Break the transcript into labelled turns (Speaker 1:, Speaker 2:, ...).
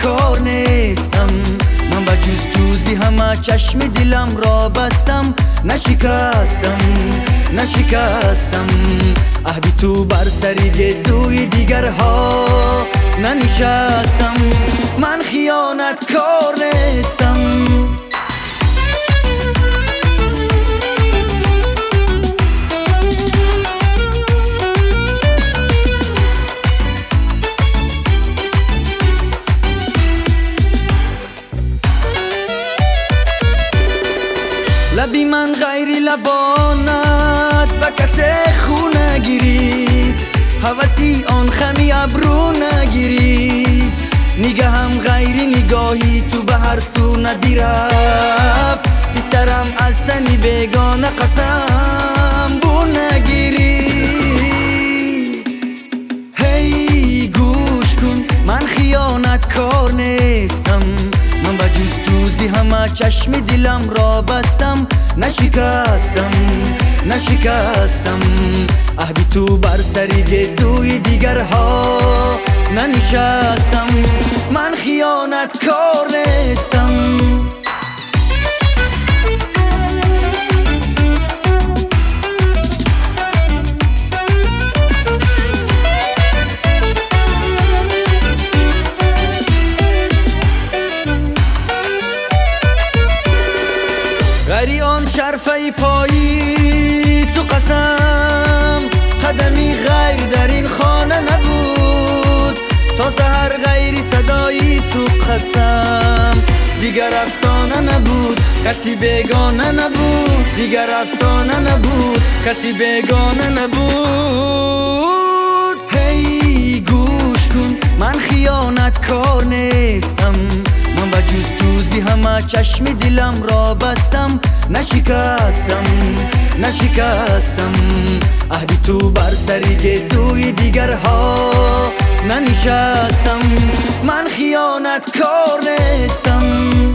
Speaker 1: کار نیستم، من با جز توزی همه چشم دلم را بستم. نشکستم عهد تو بر سری گیسوی دیگرها ننشستم. من خیانت کار نیستم. لبی من غیری لبانت به کسی خو نگیرید، هوسی آن خمی ابرو نگیرید. نگه هم غیری نگاهی تو به هر سو نبیرفت، بسترم از تنی بیگانه قسم بو نگیرید. هی گوش کن من خیانت کار نیستم، من با جز توزی همه چشم دلم را بستم. نشکستم عهد تو بر سری گیسوی دیگرها ننشستم. من خیانت کار نیستم. غیری آن شرفه پایی تو قسم، قدمی غیر در این خانه نبود. تا سحر غیری صدایی تو قسم، دیگر افسانه نبود کسی بیگانه نبود. دیگر افسانه نبود کسی بیگانه نبود. هی گوش کن من خیانت کار نیستم، من با جز توزی همه چشم دلم را بستم. نشکستم عهد تو بر سری گیسوی دیگرها ننشستم. من خیانت کار نیستم.